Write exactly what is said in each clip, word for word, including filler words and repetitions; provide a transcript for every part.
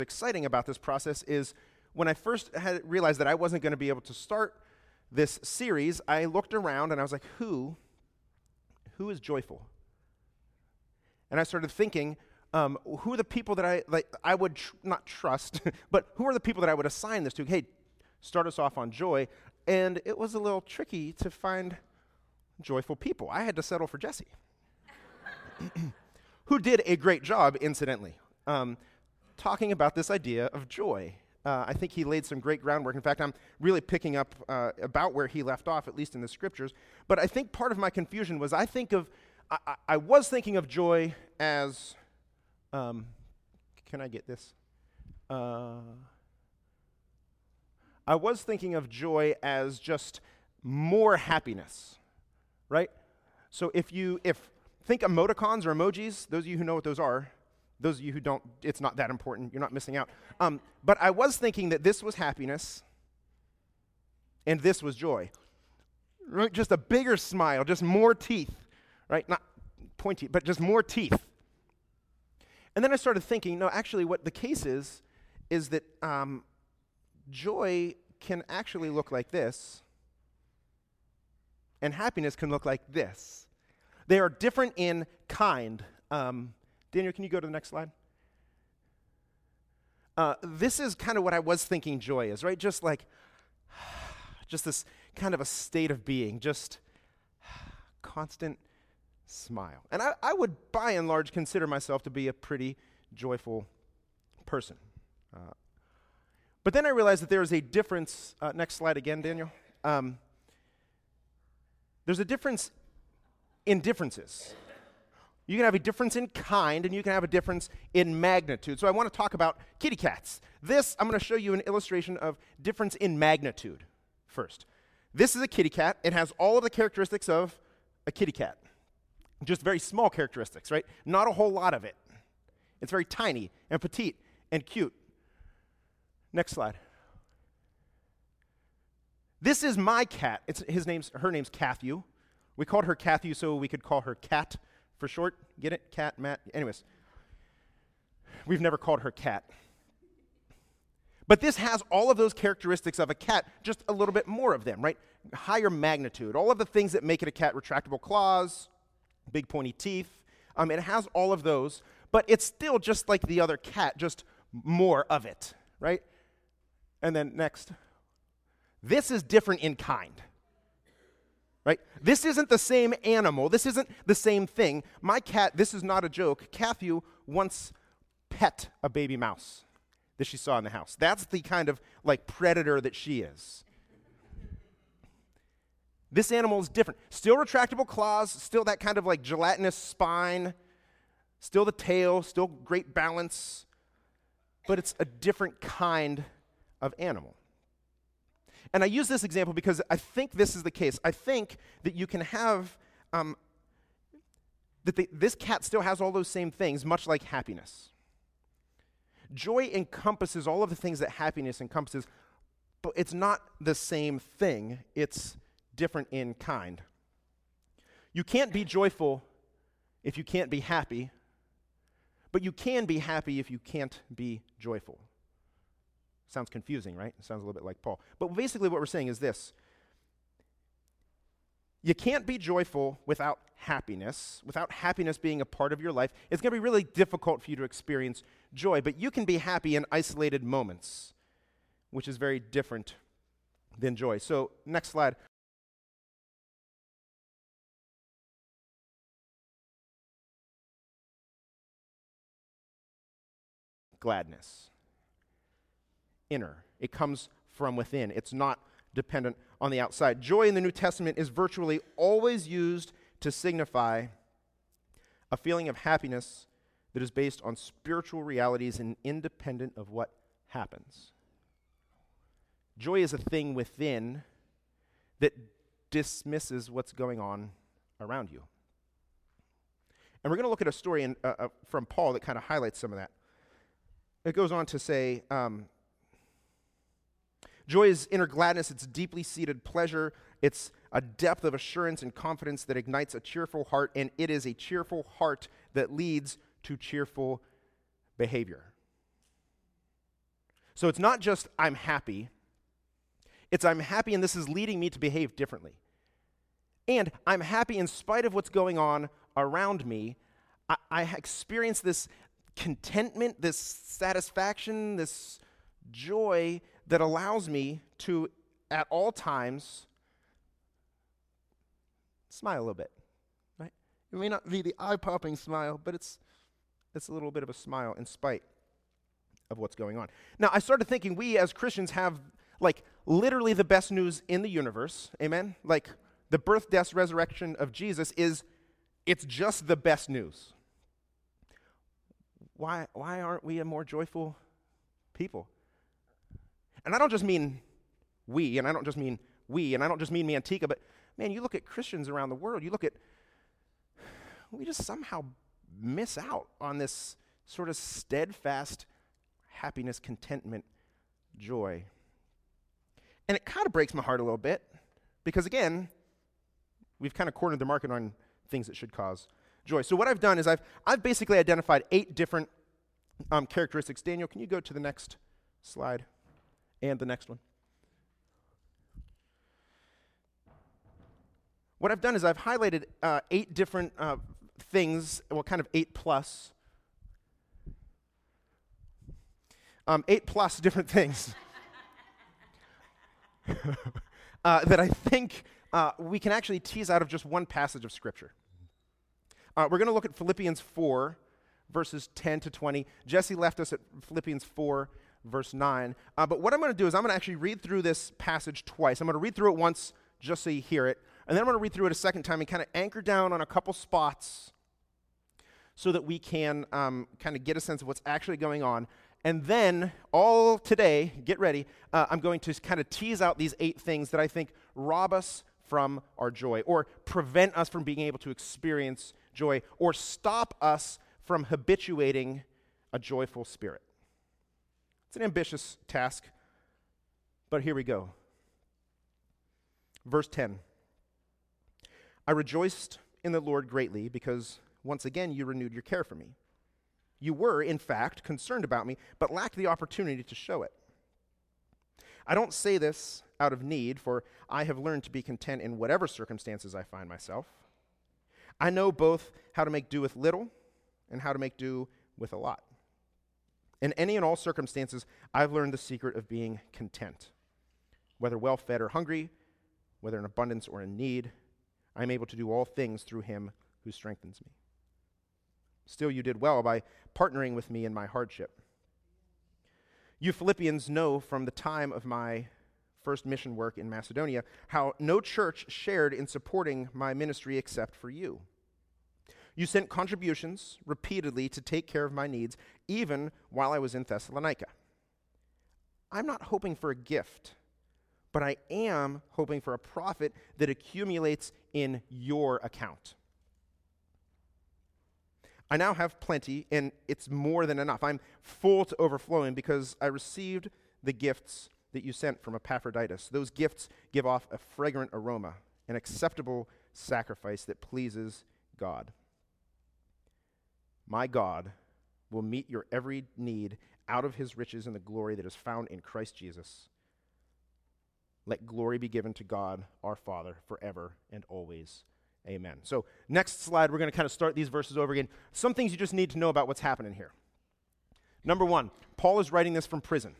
exciting about this process is when I first had realized that I wasn't going to be able to start this series, I looked around and I was like, who, who is joyful? And I started thinking, um, who are the people that I like? I would tr- not trust, but who are the people that I would assign this to? Hey, start us off on joy. And it was a little tricky to find joyful people. I had to settle for Jesse, who did a great job, incidentally, um, talking about this idea of joy. Uh, I think he laid some great groundwork. In fact, I'm really picking up uh, about where he left off, at least in the scriptures. But I think part of my confusion was I think of, I, I, I was thinking of joy as, um, can I get this? Uh, I was thinking of joy as just more happiness, right? So if you, if, think emoticons or emojis, those of you who know what those are, those of you who don't, it's not that important, you're not missing out. Um, but I was thinking that this was happiness and this was joy. Right? Just a bigger smile, just more teeth, right? Not pointy, but just more teeth. And then I started thinking, no, actually what the case is, is that um, joy can actually look like this, and happiness can look like this. They are different in kind. Um, Daniel, can you go to the next slide? Uh, this is kind of what I was thinking joy is, right? Just like, just this kind of a state of being, just constant smile. And I, I would, by and large, consider myself to be a pretty joyful person. Uh, but then I realized that there is a difference. Uh, next slide again, Daniel. Um, there's a difference in differences. You can have a difference in kind, and you can have a difference in magnitude. So I want to talk about kitty cats. This, I'm going to show you an illustration of difference in magnitude first. This is a kitty cat. It has all of the characteristics of a kitty cat. Just very small characteristics, right? Not a whole lot of it. It's very tiny and petite and cute. Next slide. This is my cat. It's his name's her name's Cathew. We called her Cathew so we could call her Cat for short. Get it? Cat, Matt. Anyways, we've never called her Cat. But this has all of those characteristics of a cat, just a little bit more of them, right? Higher magnitude. All of the things that make it a cat: retractable claws, big pointy teeth. Um, it has all of those, but it's still just like the other cat, just more of it, right? And then next. This is different in kind, right? This isn't the same animal. This isn't the same thing. My cat, this is not a joke, Cathew once pet a baby mouse that she saw in the house. That's the kind of like predator that she is. This animal is different. Still retractable claws, still that kind of like gelatinous spine, still the tail, still great balance, but it's a different kind of animal. And I use this example because I think this is the case. I think that you can have, um, that the, this cat still has all those same things, much like happiness. Joy encompasses all of the things that happiness encompasses, but it's not the same thing. It's different in kind. You can't be joyful if you can't be happy, but you can be happy if you can't be joyful. Sounds confusing, right? It sounds a little bit like Paul. But basically what we're saying is this. You can't be joyful without happiness. Without happiness being a part of your life, it's going to be really difficult for you to experience joy. But you can be happy in isolated moments, which is very different than joy. So next slide. Gladness. Inner. It comes from within. It's not dependent on the outside. Joy in the New Testament is virtually always used to signify a feeling of happiness that is based on spiritual realities and independent of what happens. Joy is a thing within that dismisses what's going on around you. And we're going to look at a story in, uh, uh, from Paul that kind of highlights some of that. It goes on to say, um, joy is inner gladness. It's deeply seated pleasure. It's a depth of assurance and confidence that ignites a cheerful heart, and it is a cheerful heart that leads to cheerful behavior. So it's not just I'm happy. It's I'm happy and this is leading me to behave differently. And I'm happy in spite of what's going on around me. I, I experience this contentment, this satisfaction, this joy that allows me to, at all times, smile a little bit, right? It may not be the eye-popping smile, but it's it's a little bit of a smile in spite of what's going on. Now, I started thinking we as Christians have, like, literally the best news in the universe, amen? Like, the birth, death, resurrection of Jesus is, it's just the best news. Why, why aren't we a more joyful people? And I don't just mean we, and I don't just mean we, and I don't just mean me, Antica, but man, you look at Christians around the world, you look at, we just somehow miss out on this sort of steadfast happiness, contentment, joy. And it kind of breaks my heart a little bit, because again, we've kind of cornered the market on things that should cause joy. So what I've done is I've I've basically identified eight different um, characteristics. Daniel, can you go to the next slide and the next one? What I've done is I've highlighted uh, eight different uh, things, well, kind of eight plus, um, eight plus different things uh, that I think uh, we can actually tease out of just one passage of Scripture. Uh, we're going to look at Philippians four, verses ten to twenty. Jesse left us at Philippians four, verse nine. Uh, but what I'm going to do is I'm going to actually read through this passage twice. I'm going to read through it once just so you hear it. And then I'm going to read through it a second time and kind of anchor down on a couple spots so that we can um, kind of get a sense of what's actually going on. And then, all today, get ready, uh, I'm going to kind of tease out these eight things that I think rob us from our joy, or prevent us from being able to experience joy, or stop us from habituating a joyful spirit. It's an ambitious task, but here we go. Verse ten. I rejoiced in the Lord greatly because once again you renewed your care for me. You were, in fact, concerned about me, but lacked the opportunity to show it. I don't say this out of need, for I have learned to be content in whatever circumstances I find myself. I know both how to make do with little and how to make do with a lot. In any and all circumstances, I've learned the secret of being content. Whether well-fed or hungry, whether in abundance or in need, I am able to do all things through him who strengthens me. Still, you did well by partnering with me in my hardship. You Philippians know from the time of my first mission work in Macedonia how no church shared in supporting my ministry except for you. You sent contributions repeatedly to take care of my needs, even while I was in Thessalonica. I'm not hoping for a gift, but I am hoping for a profit that accumulates in your account. I now have plenty, and it's more than enough. I'm full to overflowing because I received the gifts that you sent from Epaphroditus. Those gifts give off a fragrant aroma, an acceptable sacrifice that pleases God. My God will meet your every need out of his riches in the glory that is found in Christ Jesus. Let glory be given to God, our Father, forever and always. Amen. So next slide, we're going to kind of start these verses over again. Some things you just need to know about what's happening here. Number one, Paul is writing this from prison.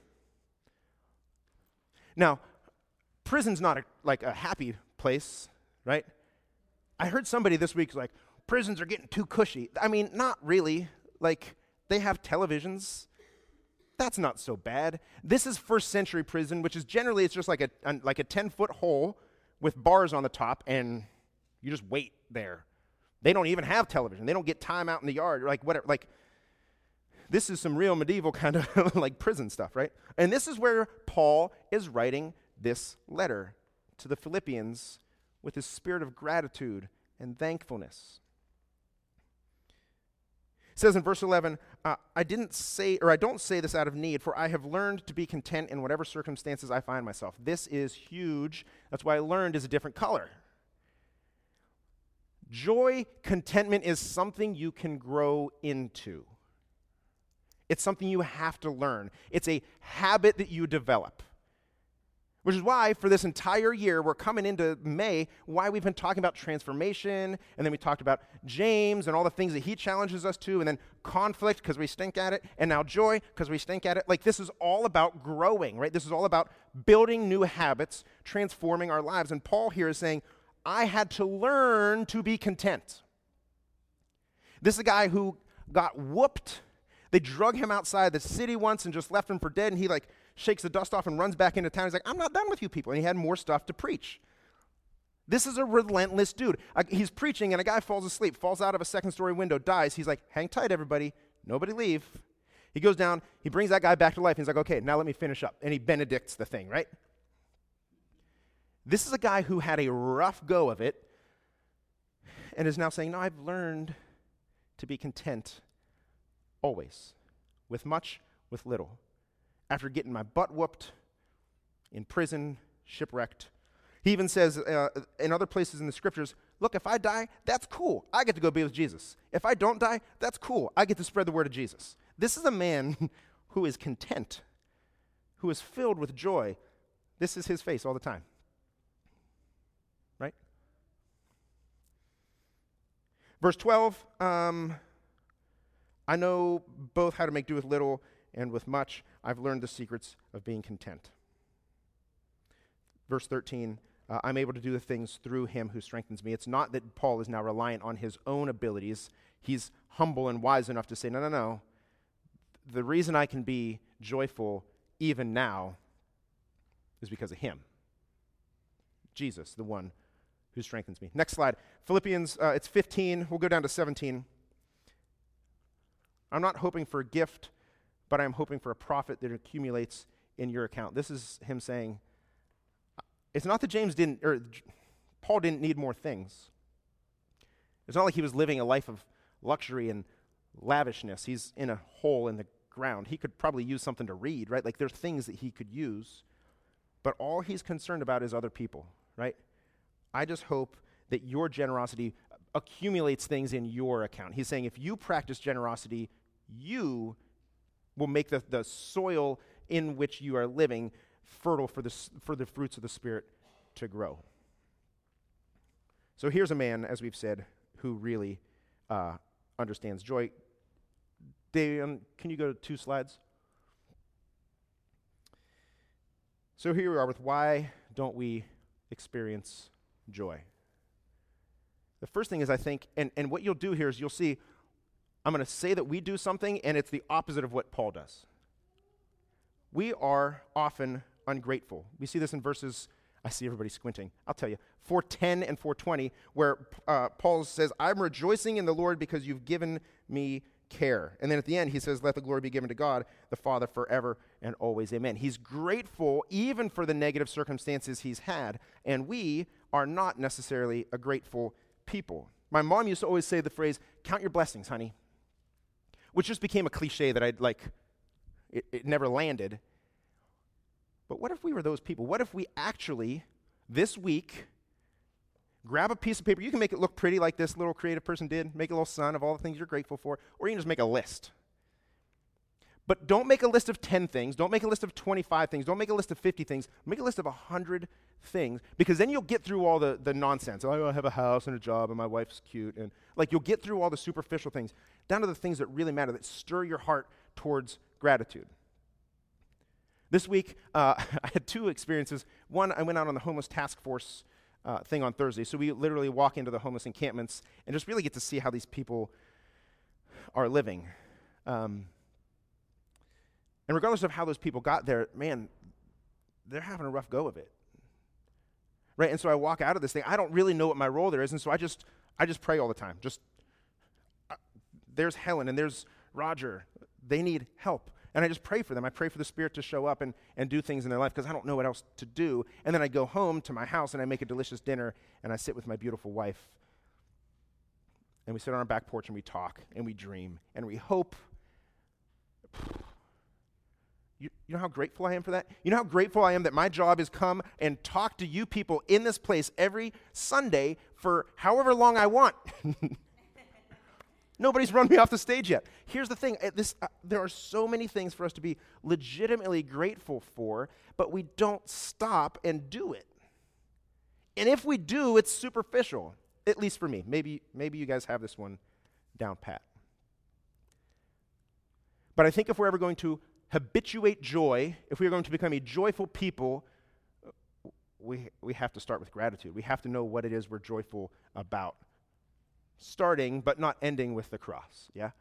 Now, prison's not a, like a happy place, right? I heard somebody this week like, prisons are getting too cushy. I mean, not really. Like, they have televisions. That's not so bad. This is first century prison, which is generally, it's just like a, a like a ten-foot hole with bars on the top, and you just wait there. They don't even have television. They don't get time out in the yard, or like whatever. Like, this is some real medieval kind of like prison stuff, right? And this is where Paul is writing this letter to the Philippians with his spirit of gratitude and thankfulness. It says in verse eleven, uh, I didn't say, or I don't say this out of need, for I have learned to be content in whatever circumstances I find myself. This is huge. That's why learned is a different color. Joy, contentment is something you can grow into. It's something you have to learn. It's a habit that you develop. Which is why for this entire year, we're coming into May, why we've been talking about transformation, and then we talked about James and all the things that he challenges us to, and then conflict because we stink at it, and now joy because we stink at it. Like, this is all about growing, right? This is all about building new habits, transforming our lives. And Paul here is saying, I had to learn to be content. This is a guy who got whooped. They drug him outside the city once and just left him for dead, and he like shakes the dust off and runs back into town. He's like, I'm not done with you people. And he had more stuff to preach. This is a relentless dude. Uh, he's preaching, and a guy falls asleep, falls out of a second-story window, dies. He's like, hang tight, everybody. Nobody leave. He goes down. He brings that guy back to life. He's like, okay, now let me finish up. And he benedicts the thing, right? This is a guy who had a rough go of it and is now saying, no, I've learned to be content always, with much, with little. After getting my butt whooped, in prison, shipwrecked. He even says uh, in other places in the scriptures, look, if I die, that's cool. I get to go be with Jesus. If I don't die, that's cool. I get to spread the word of Jesus. This is a man who is content, who is filled with joy. This is his face all the time. Right? Verse twelve, um, I know both how to make do with little and with much. I've learned the secrets of being content. Verse thirteen, uh, I'm able to do the things through him who strengthens me. It's not that Paul is now reliant on his own abilities. He's humble and wise enough to say, no, no, no. The reason I can be joyful even now is because of him. Jesus, the one who strengthens me. Next slide. Philippians, uh, it's fifteen. We'll go down to seventeen. I'm not hoping for a gift, but I'm hoping for a profit that accumulates in your account. This is him saying, it's not that James didn't, or Paul didn't need more things. It's not like he was living a life of luxury and lavishness. He's in a hole in the ground. He could probably use something to read, right? Like there's things that he could use, but all he's concerned about is other people, right? I just hope that your generosity accumulates things in your account. He's saying if you practice generosity, you will make the, the soil in which you are living fertile for the, for the fruits of the Spirit to grow. So here's a man, as we've said, who really uh, understands joy. Dave, um, can you go to two slides? So here we are with why don't we experience joy? The first thing is, I think, and, and what you'll do here is you'll see, I'm going to say that we do something, and it's the opposite of what Paul does. We are often ungrateful. We see this in verses, I see everybody squinting, I'll tell you, four ten and four twenty, where uh, Paul says, I'm rejoicing in the Lord because you've given me care. And then at the end, he says, let the glory be given to God, the Father, forever and always. Amen. He's grateful even for the negative circumstances he's had, and we are not necessarily a grateful people. My mom used to always say the phrase, count your blessings, honey, which just became a cliche that I'd like, it, it never landed. But what if we were those people? What if we actually, this week, grab a piece of paper. You can make it look pretty like this little creative person did. Make a little sun of all the things you're grateful for. Or you can just make a list. But don't make a list of ten things. Don't make a list of twenty-five things. Don't make a list of fifty things. Make a list of one hundred things, because then you'll get through all the, the nonsense. Oh, I have a house and a job and my wife's cute. And like you'll get through all the superficial things, down to the things that really matter, that stir your heart towards gratitude. This week, uh, I had two experiences. One, I went out on the homeless task force uh, thing on Thursday. So we literally walk into the homeless encampments and just really get to see how these people are living. Um, and regardless of how those people got there, man, they're having a rough go of it. Right? And so I walk out of this thing. I don't really know what my role there is, and so I just I just pray all the time. Just uh, there's Helen and there's Roger. They need help. And I just pray for them. I pray for the Spirit to show up and, and do things in their life because I don't know what else to do. And then I go home to my house and I make a delicious dinner and I sit with my beautiful wife. And we sit on our back porch and we talk and we dream and we hope. You, you know how grateful I am for that? You know how grateful I am that my job is come and talk to you people in this place every Sunday for however long I want. Nobody's run me off the stage yet. Here's the thing. uh, This, uh, there are so many things for us to be legitimately grateful for, but we don't stop and do it. And if we do, it's superficial, at least for me. Maybe, maybe you guys have this one down pat. But I think if we're ever going to habituate joy, if we're going to become a joyful people, we, we have to start with gratitude. We have to know what it is we're joyful about. Starting, but not ending with the cross, yeah?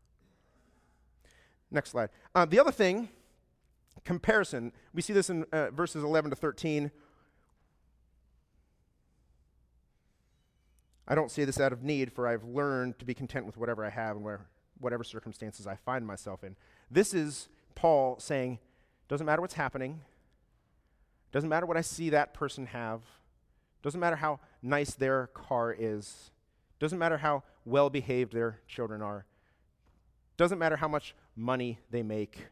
Next slide. Uh, the other thing, comparison. We see this in uh, verses eleven to thirteen. I don't say this out of need, for I've learned to be content with whatever I have and where, whatever circumstances I find myself in. This is Paul saying, doesn't matter what's happening, doesn't matter what I see that person have, doesn't matter how nice their car is, doesn't matter how well-behaved their children are, doesn't matter how much money they make.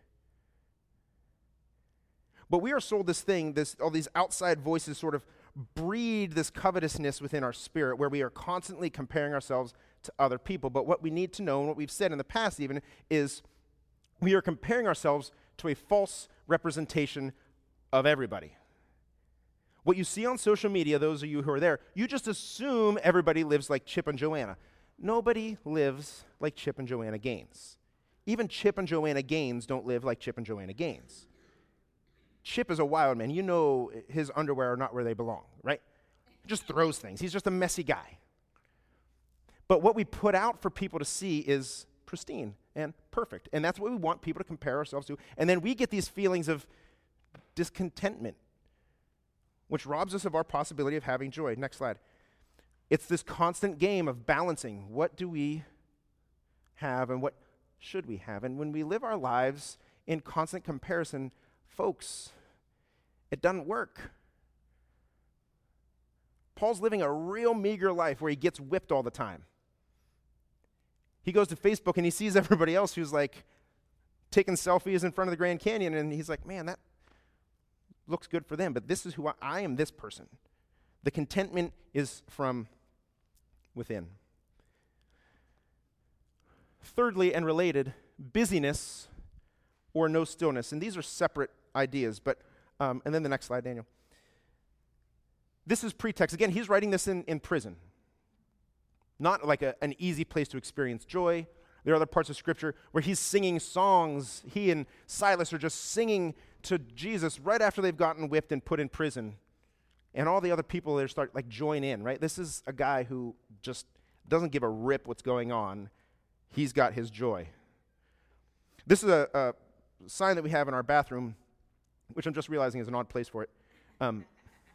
But we are sold this thing, this all these outside voices sort of breed this covetousness within our spirit where we are constantly comparing ourselves to other people. But what we need to know, and what we've said in the past even, is we are comparing ourselves to a false representation of everybody. What you see on social media, those of you who are there, you just assume everybody lives like Chip and Joanna. Nobody lives like Chip and Joanna Gaines. Even Chip and Joanna Gaines don't live like Chip and Joanna Gaines. Chip is a wild man. You know his underwear are not where they belong, right? He just throws things. He's just a messy guy. But what we put out for people to see is pristine and perfect. And that's what we want people to compare ourselves to. And then we get these feelings of discontentment, which robs us of our possibility of having joy. Next slide. It's this constant game of balancing. What do we have and what should we have? And when we live our lives in constant comparison, folks, it doesn't work. Paul's living a real meager life where he gets whipped all the time. He goes to Facebook and he sees everybody else who's like taking selfies in front of the Grand Canyon, and he's like, man, that looks good for them, but this is who I, I am, this person. The contentment is from within. Thirdly, and related, busyness or no stillness. And these are separate ideas, but, um, and then the next slide, Daniel. This is pretext. Again, he's writing this in, in prison. Not like a, an easy place to experience joy. There are other parts of Scripture where he's singing songs. He and Silas are just singing to Jesus right after they've gotten whipped and put in prison. And all the other people there start like join in, right? This is a guy who just doesn't give a rip what's going on. He's got his joy. This is a, a sign that we have in our bathroom, which I'm just realizing is an odd place for it. Um,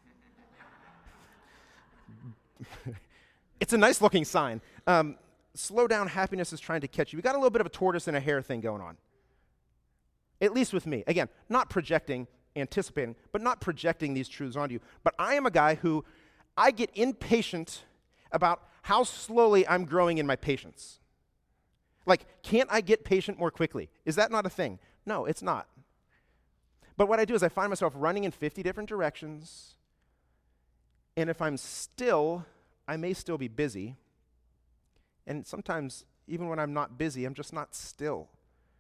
it's a nice looking sign. Um, slow down, happiness is trying to catch you. We got a little bit of a tortoise and a hare thing going on. At least with me. Again, not projecting, anticipating, but not projecting these truths onto you. But I am a guy who, I get impatient about how slowly I'm growing in my patience. Like, can't I get patient more quickly? Is that not a thing? No, it's not. But what I do is I find myself running in fifty different directions, and if I'm still, I may still be busy. And sometimes, even when I'm not busy, I'm just not still.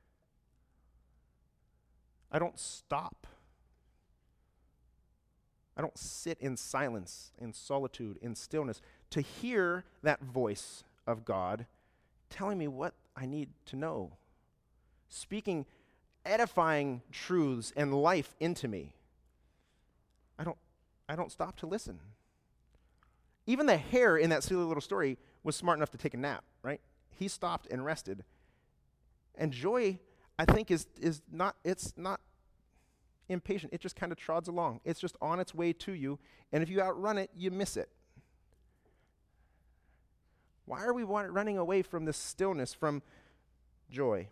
I don't stop. I don't sit in silence, in solitude, in stillness, to hear that voice of God telling me what I need to know, speaking edifying truths and life into me. I don't, I don't stop to listen. Even the hare in that silly little story was smart enough to take a nap, right? He stopped and rested. And joy, I think, is is not, it's not impatient. It just kind of trods along. It's just on its way to you, and if you outrun it, you miss it. Why are we want, running away from this stillness, from joy?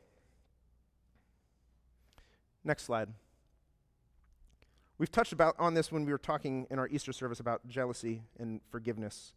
Next slide. We've touched about on this when we were talking in our Easter service about jealousy and forgiveness.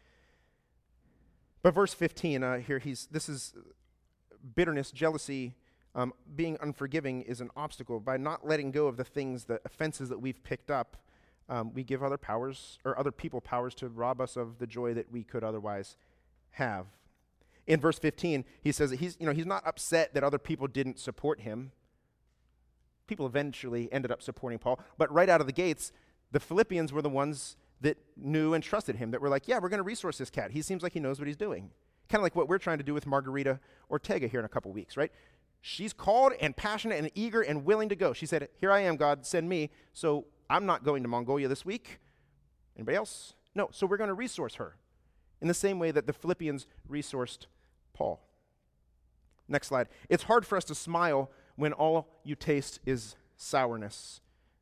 But verse fifteen uh, here, he's this is bitterness, jealousy, um, being unforgiving is an obstacle. By not letting go of the things, the offenses that we've picked up, um, we give other powers or other people powers to rob us of the joy that we could otherwise have. In verse fifteen, he says that he's, you know, he's not upset that other people didn't support him. People eventually ended up supporting Paul, but right out of the gates, the Philippians were the ones that knew and trusted him, that were like, yeah, we're going to resource this cat. He seems like he knows what he's doing. Kind of like what we're trying to do with Margarita Ortega here in a couple weeks, right? She's called and passionate and eager and willing to go. She said, here I am, God, send me. So I'm not going to Mongolia this week. Anybody else? No, so we're going to resource her in the same way that the Philippians resourced Paul. Next slide. It's hard for us to smile when all you taste is sourness.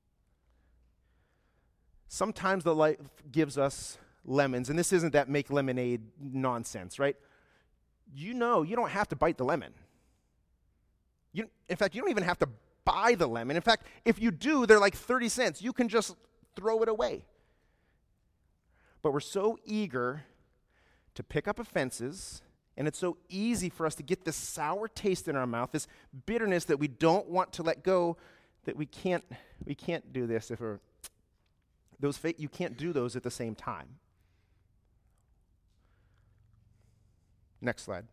Sometimes the life gives us lemons, and this isn't that make lemonade nonsense, right? You know you don't have to bite the lemon. You, in fact, you don't even have to buy the lemon. In fact, if you do, they're like thirty cents. You can just throw it away. But we're so eager to pick up offenses, and it's so easy for us to get this sour taste in our mouth, this bitterness that we don't want to let go, that we can't we can't do this if we're those fa- you can't do those at the same time. Next slide.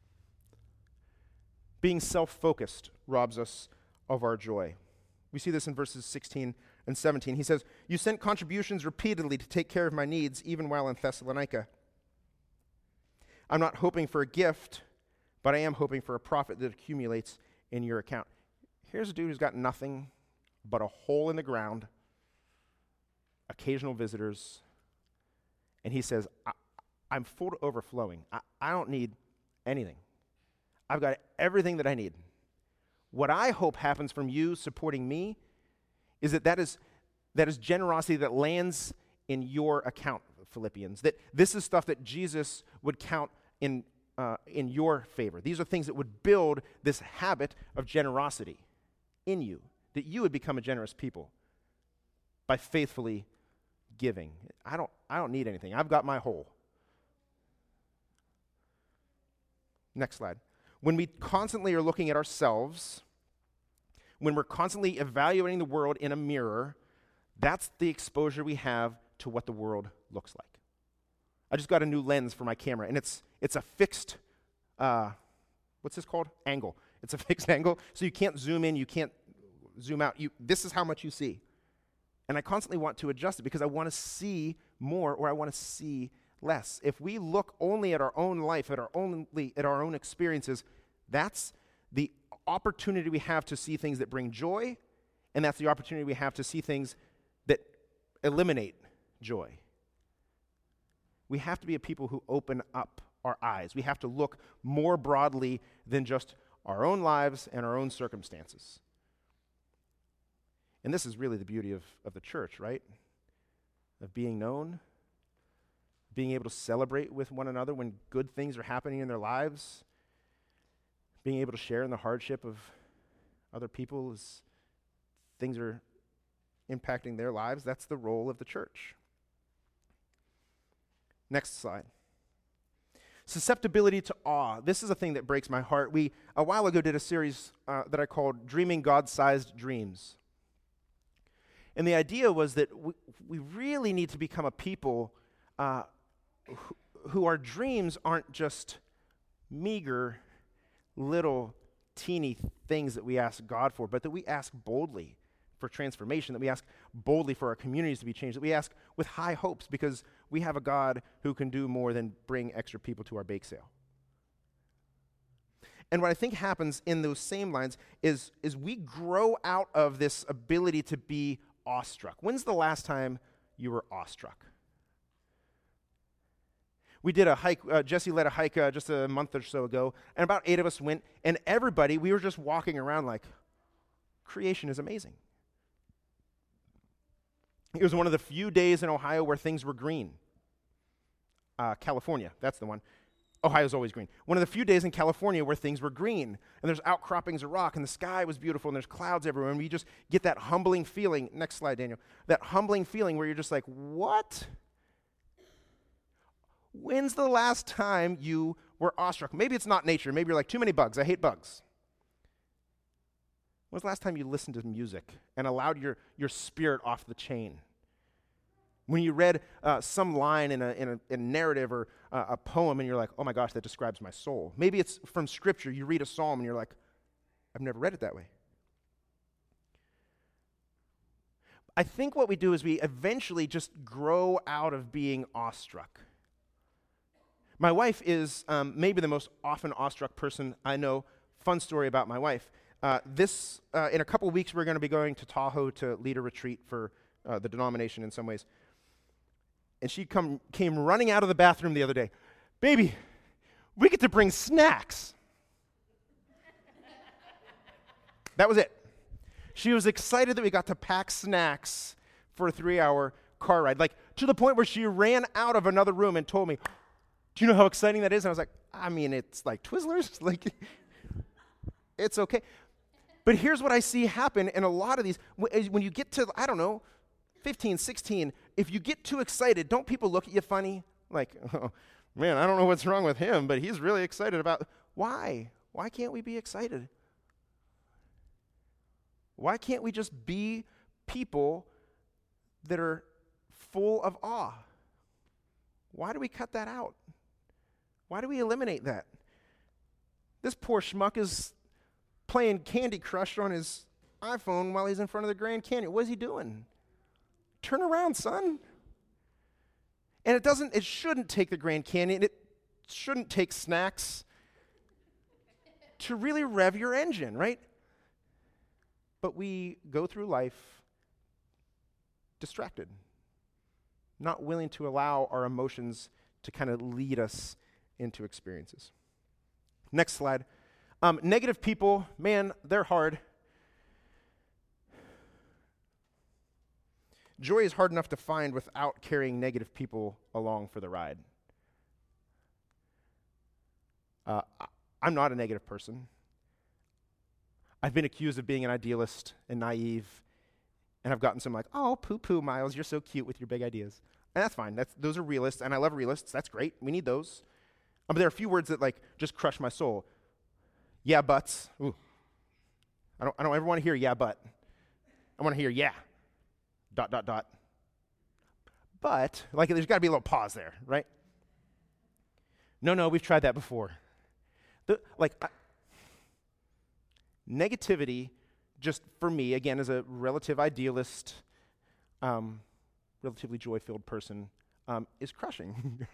Being self-focused robs us of our joy. We see this in verses sixteen and seventeen. He says, you sent contributions repeatedly to take care of my needs, even while in Thessalonica. I'm not hoping for a gift, but I am hoping for a profit that accumulates in your account. Here's a dude who's got nothing but a hole in the ground, occasional visitors, and he says, I, I'm full to overflowing. I, I don't need anything. I've got everything that I need. What I hope happens from you supporting me is that that is, that is generosity that lands in your account, Philippians. That this is stuff that Jesus would count in, uh, in your favor. These are things that would build this habit of generosity in you, that you would become a generous people by faithfully giving. I don't, I don't need anything. I've got my hole. Next slide. When we constantly are looking at ourselves, when we're constantly evaluating the world in a mirror, that's the exposure we have to what the world looks like. I just got a new lens for my camera, and it's it's a fixed, uh, what's this called? Angle. It's a fixed angle, so you can't zoom in, you can't zoom out. You, this is how much you see. And I constantly want to adjust it because I want to see more or I want to see less. If we look only at our own life, at our only at our own experiences, that's the opportunity we have to see things that bring joy, and that's the opportunity we have to see things that eliminate joy. We have to be a people who open up our eyes. We have to look more broadly than just our own lives and our own circumstances. And this is really the beauty of, of the church, right? Of being known, being able to celebrate with one another when good things are happening in their lives, being able to share in the hardship of other people as things are impacting their lives. That's the role of the church. Next slide. Susceptibility to awe. This is a thing that breaks my heart. We, a while ago, did a series uh, that I called Dreaming God-Sized Dreams. And the idea was that we, we really need to become a people uh, who, who our dreams aren't just meager, little, teeny things that we ask God for, but that we ask boldly for transformation, that we ask boldly for our communities to be changed, that we ask with high hopes because we have a God who can do more than bring extra people to our bake sale. And what I think happens in those same lines is, is we grow out of this ability to be awestruck. When's the last time you were awestruck? We did a hike, uh, Jesse led a hike uh, just a month or so ago, and about eight of us went, and everybody, we were just walking around like, creation is amazing. It was one of the few days in Ohio where things were green. Uh, California, that's the one. Ohio's always green. One of the few days in California where things were green, and there's outcroppings of rock, and the sky was beautiful, and there's clouds everywhere, and we just get that humbling feeling. Next slide, Daniel. That humbling feeling where you're just like, what? When's the last time you were awestruck? Maybe it's not nature. Maybe you're like, too many bugs. I hate bugs. When's the last time you listened to music and allowed your, your spirit off the chain? When you read uh, some line in a, in a, in a narrative or uh, a poem and you're like, oh my gosh, that describes my soul. Maybe it's from Scripture. You read a psalm and you're like, I've never read it that way. I think what we do is we eventually just grow out of being awestruck. My wife is um, maybe the most often awestruck person I know. Fun story about my wife. Uh, this, uh, in a couple of weeks, we're going to be going to Tahoe to lead a retreat for uh, the denomination in some ways. And she come, came running out of the bathroom the other day. Baby, we get to bring snacks. That was it. She was excited that we got to pack snacks for a three-hour car ride, like to the point where she ran out of another room and told me, do you know how exciting that is? And I was like, I mean, it's like Twizzlers. Like, it's okay. But here's what I see happen in a lot of these. When you get to, I don't know, fifteen, sixteen, if you get too excited, don't people look at you funny? Like, oh, man, I don't know what's wrong with him, but he's really excited about, why? Why can't we be excited? Why can't we just be people that are full of awe? Why do we cut that out? Why do we eliminate that? This poor schmuck is playing Candy Crush on his iPhone while he's in front of the Grand Canyon. What is he doing? Turn around, son. And it doesn't, it shouldn't take the Grand Canyon. It shouldn't take snacks to really rev your engine, right? But we go through life distracted, not willing to allow our emotions to kind of lead us into experiences. Next slide. Um, negative people, man, they're hard. Joy is hard enough to find without carrying negative people along for the ride. Uh, I'm not a negative person. I've been accused of being an idealist and naive, and I've gotten some like, oh, poo-poo, Miles, you're so cute with your big ideas. And that's fine. That's, those are realists, and I love realists. That's great. We need those. Um, but there are a few words that like just crush my soul. Yeah, buts. Ooh. I don't, I don't ever want to hear yeah, but. I want to hear yeah, dot, dot, dot. But, like, there's got to be a little pause there, right? No, no, we've tried that before. The, like, I, negativity, just for me, again, as a relative idealist, um, relatively joy-filled person, um, is crushing.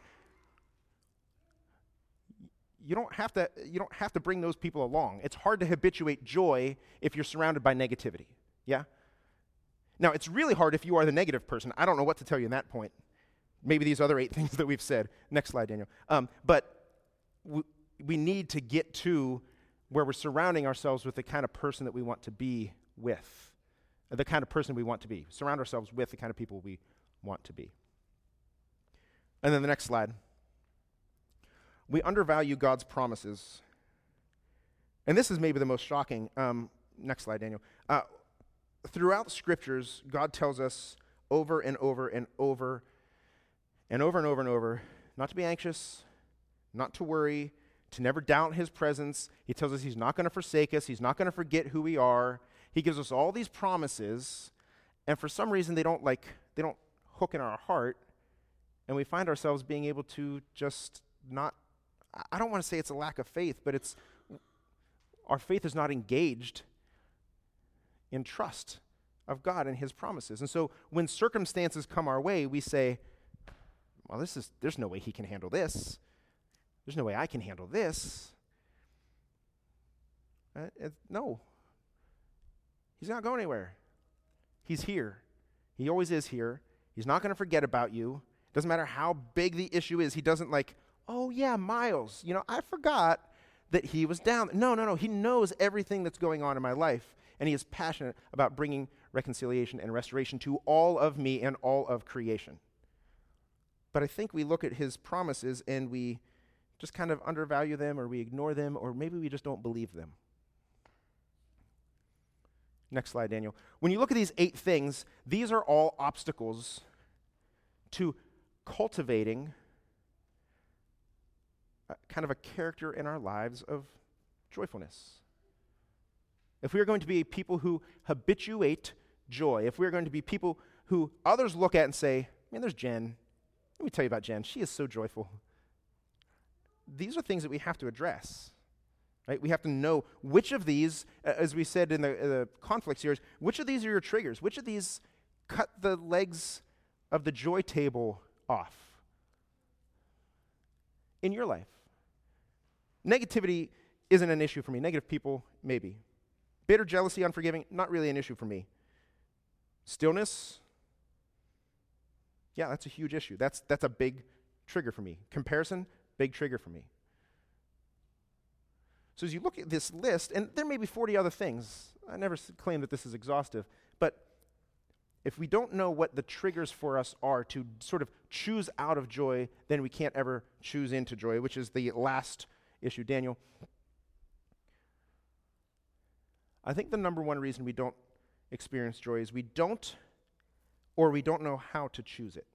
You don't have to. You don't have to bring those people along. It's hard to habituate joy if you're surrounded by negativity. Yeah. Now, it's really hard if you are the negative person. I don't know what to tell you in that point. Maybe these other eight things that we've said. Next slide, Daniel. Um, but w- we need to get to where we're surrounding ourselves with the kind of person that we want to be with, the kind of person we want to be. Surround ourselves with the kind of people we want to be. And then the next slide. We undervalue God's promises. And this is maybe the most shocking. Um, next slide, Daniel. Uh, throughout the Scriptures, God tells us over and over and over and over and over and over not to be anxious, not to worry, to never doubt his presence. He tells us he's not going to forsake us. He's not going to forget who we are. He gives us all these promises, and for some reason they don't like they don't hook in our heart, and we find ourselves being able to just not, I don't want to say it's a lack of faith, but it's our faith is not engaged in trust of God and his promises. And so when circumstances come our way, we say, well, this is there's no way he can handle this. There's no way I can handle this. Uh, it, no. He's not going anywhere. He's here. He always is here. He's not going to forget about you. Doesn't matter how big the issue is. He doesn't like, oh yeah, Miles, you know, I forgot that he was down. No, no, no. He knows everything that's going on in my life, and he is passionate about bringing reconciliation and restoration to all of me and all of creation. But I think we look at his promises and we just kind of undervalue them, or we ignore them, or maybe we just don't believe them. Next slide, Daniel. When you look at these eight things, these are all obstacles to cultivating a, kind of a character in our lives of joyfulness. If we are going to be people who habituate joy, if we're going to be people who others look at and say, mean, there's Jen. Let me tell you about Jen. She is so joyful. These are things that we have to address, right? We have to know which of these, uh, as we said in the, uh, the conflict series, which of these are your triggers? Which of these cut the legs of the joy table off in your life? Negativity isn't an issue for me. Negative people, maybe. Bitter, jealousy, unforgiving, not really an issue for me. Stillness, yeah, that's a huge issue. That's that's a big trigger for me. Comparison, big trigger for me. So as you look at this list, and there may be forty other things. I never s- claim that this is exhaustive, but if we don't know what the triggers for us are to sort of choose out of joy, then we can't ever choose into joy, which is the last issue. Daniel, I think the number one reason we don't experience joy is we don't, or we don't know how to choose it.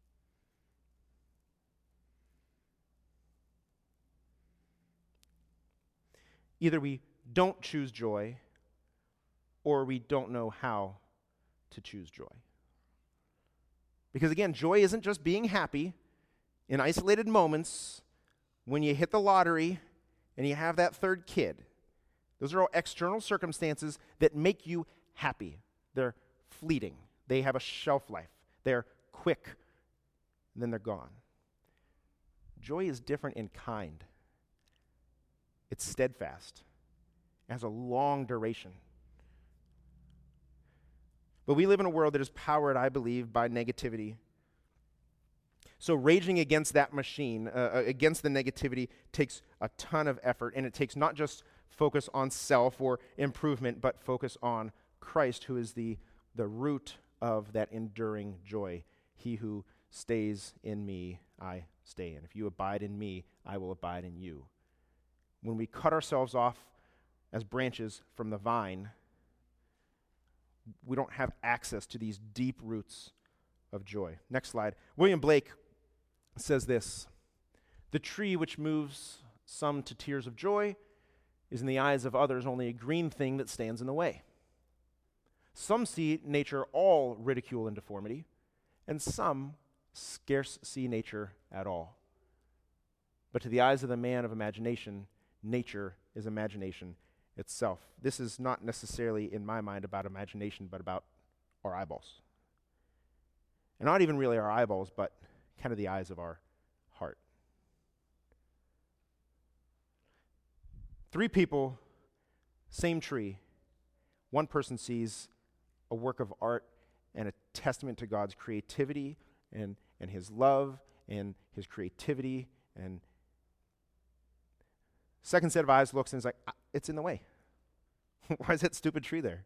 Either we don't choose joy, or we don't know how to choose joy. Because again, joy isn't just being happy in isolated moments when you hit the lottery and you have that third kid. Those are all external circumstances that make you happy. They're fleeting. They have a shelf life. They're quick, and then they're gone. Joy is different in kind. It's steadfast. It has a long duration. But we live in a world that is powered, I believe, by negativity. So raging against that machine, uh, against the negativity, takes a ton of effort, and it takes not just focus on self or improvement, but focus on Christ, who is the, the root of that enduring joy. He who stays in me, I stay in. If you abide in me, I will abide in you. When we cut ourselves off as branches from the vine, we don't have access to these deep roots of joy. Next slide. William Blake says this: "The tree which moves some to tears of joy is in the eyes of others only a green thing that stands in the way. Some see nature all ridicule and deformity, and some scarce see nature at all. But to the eyes of the man of imagination, nature is imagination itself." This is not necessarily, in my mind, about imagination, but about our eyeballs. And not even really our eyeballs, but kind of the eyes of our heart. Three people, same tree. One person sees a work of art and a testament to God's creativity and, and his love and his creativity. And second set of eyes looks and is like, ah, it's in the way. Why is that stupid tree there?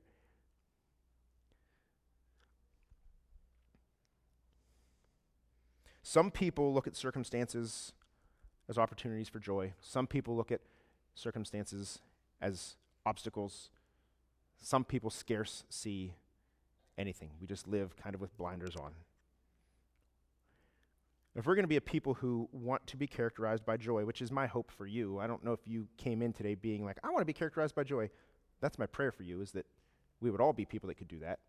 Some people look at circumstances as opportunities for joy. Some people look at circumstances as obstacles. Some people scarce see anything. We just live kind of with blinders on. If we're going to be a people who want to be characterized by joy, which is my hope for you, I don't know if you came in today being like, I want to be characterized by joy. That's my prayer for you, is that we would all be people that could do that.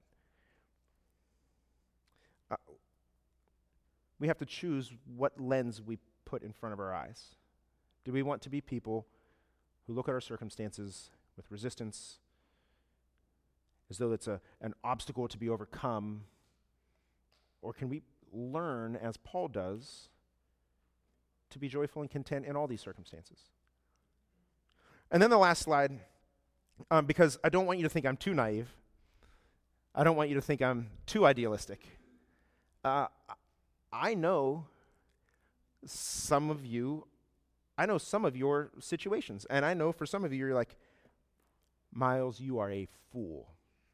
Uh, we have to choose what lens we put in front of our eyes. Do we want to be people who look at our circumstances with resistance, as though it's a, an obstacle to be overcome? Or can we learn, as Paul does, to be joyful and content in all these circumstances? And then the last slide, um, because I don't want you to think I'm too naive. I don't want you to think I'm too idealistic. Uh, I know some of you, I know some of your situations, and I know for some of you, you're like, Miles, you are a fool.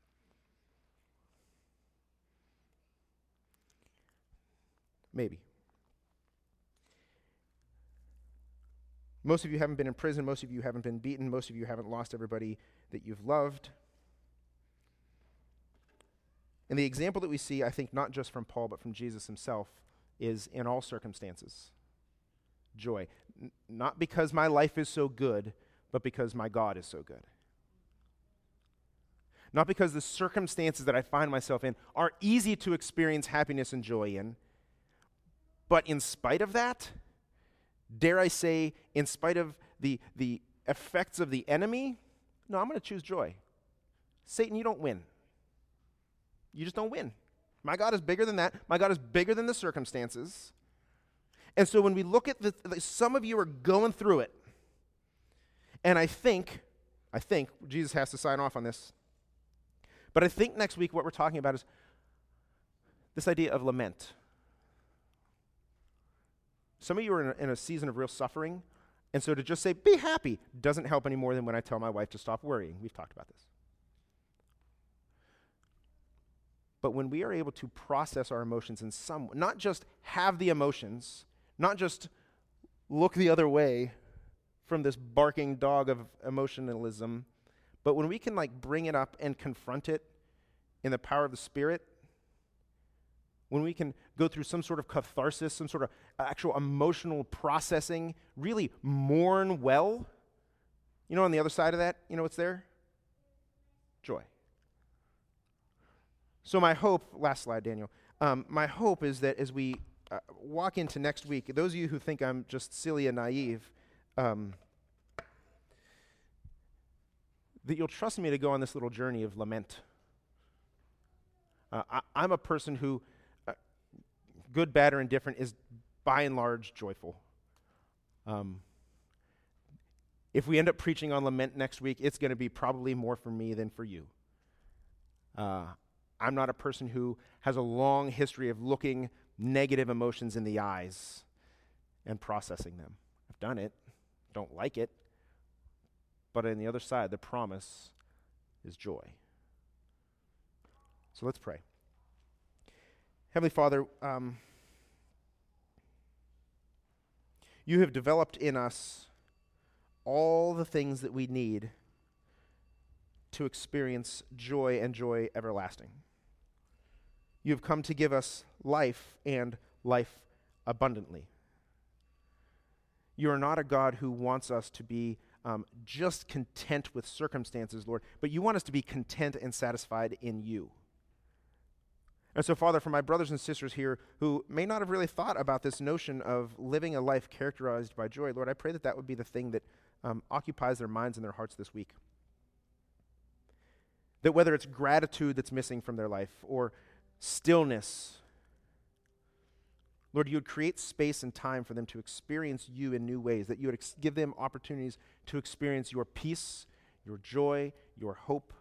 Maybe. Most of you haven't been in prison. Most of you haven't been beaten. Most of you haven't lost everybody that you've loved. And the example that we see, I think, not just from Paul, but from Jesus himself, is in all circumstances. Joy. N- not because my life is so good, but because my God is so good. Not because the circumstances that I find myself in are easy to experience happiness and joy in, but in spite of that, dare I say, in spite of the, the effects of the enemy, no, I'm going to choose joy. Satan, you don't win. You just don't win. My God is bigger than that. My God is bigger than the circumstances. And so when we look at the, the some of you are going through it, and I think, I think, Jesus has to sign off on this, but I think next week what we're talking about is this idea of lament. Some of you are in a, in a season of real suffering, and so to just say, be happy, doesn't help any more than when I tell my wife to stop worrying. We've talked about this. But when we are able to process our emotions in some, not just have the emotions, not just look the other way from this barking dog of emotionalism, but when we can like bring it up and confront it in the power of the Spirit, when we can go through some sort of catharsis, some sort of actual emotional processing, really mourn well, you know, on the other side of that, you know what's there? Joy. So my hope, last slide, Daniel, um, my hope is that as we uh, walk into next week, those of you who think I'm just silly and naive, um, that you'll trust me to go on this little journey of lament. Uh, I, I'm a person who, uh, good, bad, or indifferent, is by and large joyful. Um, if we end up preaching on lament next week, it's going to be probably more for me than for you. Uh, I'm not a person who has a long history of looking negative emotions in the eyes and processing them. I've done it, don't like it, but on the other side, the promise is joy. So let's pray. Heavenly Father, um, you have developed in us all the things that we need to experience joy and joy everlasting. You have come to give us life and life abundantly. You are not a God who wants us to be um, just content with circumstances, Lord, but you want us to be content and satisfied in you. And so, Father, for my brothers and sisters here who may not have really thought about this notion of living a life characterized by joy, Lord, I pray that that would be the thing that um, occupies their minds and their hearts this week. That whether it's gratitude that's missing from their life or stillness, Lord, you would create space and time for them to experience you in new ways, that you would ex- give them opportunities to experience your peace, your joy, your hope.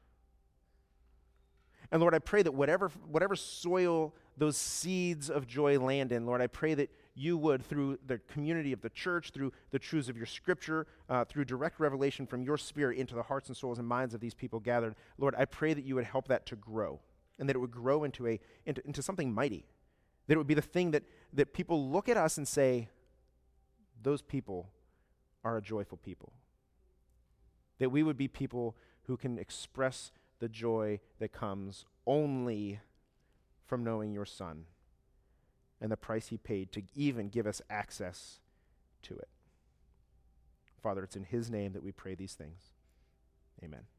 And Lord, I pray that whatever whatever soil those seeds of joy land in, Lord, I pray that you would, through the community of the church, through the truths of your scripture, uh, through direct revelation from your Spirit into the hearts and souls and minds of these people gathered, Lord, I pray that you would help that to grow, and that it would grow into a into, into something mighty, that it would be the thing that, that people look at us and say, those people are a joyful people. That we would be people who can express the joy that comes only from knowing your Son and the price he paid to even give us access to it. Father, it's in his name that we pray these things. Amen.